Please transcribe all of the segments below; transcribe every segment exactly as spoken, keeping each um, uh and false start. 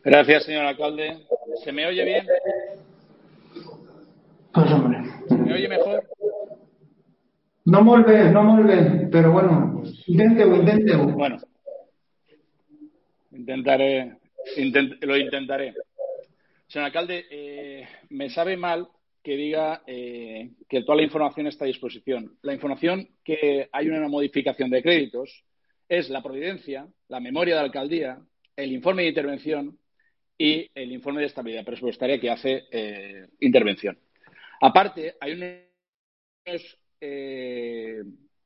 Gracias, señor alcalde. ¿Se me oye bien? Pues hombre, ¿Se me oye mejor? no molt bé, no molt bé, però bueno, Pues, intente-ho, intente-ho. bueno, intentaré, intent- lo intentaré. Señor alcalde, eh, me sabe mal que diga eh, que toda la información está a disposición. La información que hay una modificación de créditos es la providencia, la memoria de alcaldía, el informe de intervención y el informe de estabilidad presupuestaria que hace eh, intervención. Aparte, hay unos eh,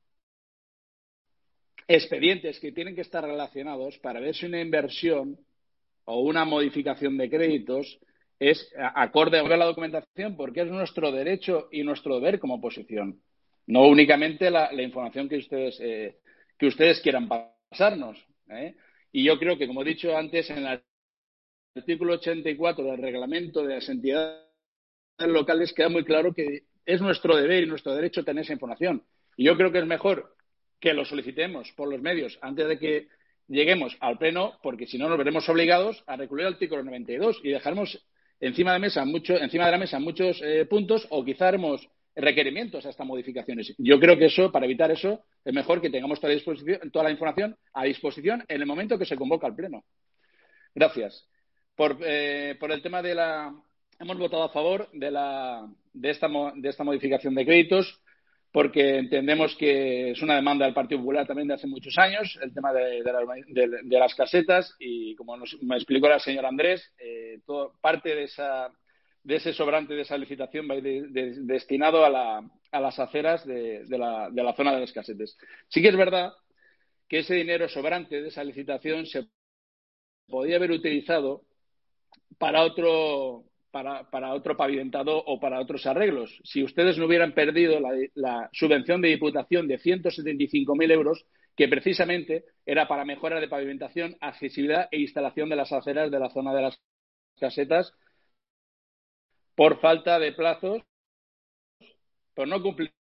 expedientes que tienen que estar relacionados para ver si una inversión o una modificación de créditos es acorde a la documentación, porque es nuestro derecho y nuestro deber como oposición, no únicamente la, la información que ustedes eh, que ustedes quieran pasarnos, ¿eh? Y yo creo que, como he dicho antes, en el artículo ochenta y cuatro del reglamento de las entidades locales queda muy claro que es nuestro deber y nuestro derecho tener esa información. Y yo creo que es mejor que lo solicitemos por los medios antes de que lleguemos al Pleno, porque si no nos veremos obligados a recurrir al artículo noventa y dos y dejaremos encima de, mesa mucho, encima de la mesa muchos eh, puntos, o quizá haremos requerimientos a estas modificaciones. Yo creo que eso, para evitar eso, es mejor que tengamos toda la, disposición, toda la información a disposición en el momento que se convoca el Pleno. Gracias. Por, eh, por el tema de la... Hemos votado a favor de, la, de, esta, de esta modificación de créditos porque entendemos que es una demanda del Partido Popular también de hace muchos años, el tema de, de, la, de, de las casetas, y como nos, me explicó la señora Andrés, eh, todo, parte de, esa, de ese sobrante de esa licitación va a ir de, de, destinado a, la, a las aceras de, de, la, de la zona de las casetas. Sí que es verdad que ese dinero sobrante de esa licitación se podía haber utilizado para otro para, para otro pavimentado o para otros arreglos. Si ustedes no hubieran perdido la, la subvención de Diputación de ciento setenta y cinco mil euros, que precisamente era para mejora de pavimentación, accesibilidad e instalación de las aceras de la zona de las casetas, por falta de plazos, por no cumplir